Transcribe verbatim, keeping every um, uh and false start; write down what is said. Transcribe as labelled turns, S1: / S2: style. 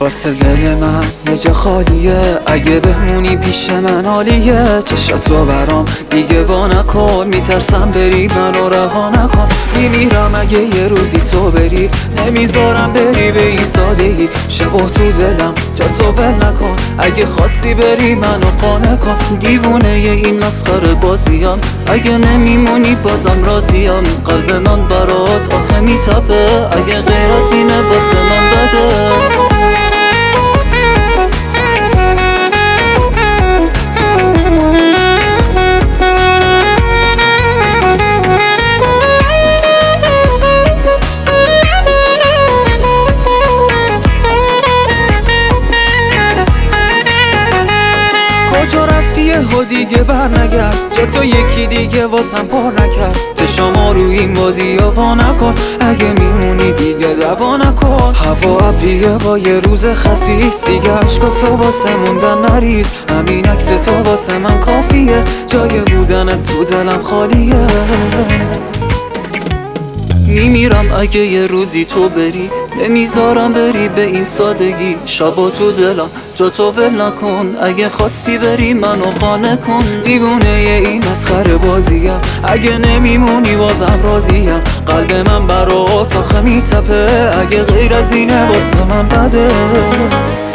S1: واسه دل من یه جا خالیه، اگه بمونی پیش من عالیه. چشاتو برام دیگه وا نکن، میترسم بری منو رها نکن. میمیرم اگه یه روزی تو بری، نمیذارم بری به این سادگی. شبا تو دلم جا تو ول نکن، اگه خواستی بری منو قانع کن. دیوونه ی این مسخره بازیم، اگه نمیمونی بازم راضیم. قلب من برات آخه میتپه، اگه غیر از اینه واسه من بده. کجا رفتی یهو دیگه بر نگرد، جا تو یکی دیگه واسم پر نکرد. چشامو روی این بازی وا نکن، اگه میمونی دیگه دوا نکن. هوا ابریه با یه روز خسیس، دیگه عشقا تو واسه موندن نریز. همین عکس تو واسه من کافیه، جای بودنت تو دلم خالیه. میمیرم اگه یه روزی تو بری، نمیذارم بری به این سادگی. شبا تو دلم جا تو ول نکن، اگه خواستی بری منو قانع کن. دیوونه ی این مسخره بازیم، اگه نمیمونی بازم راضیم. قلب من برات آخه میتپه، اگه غیر از اینه واسه من بده.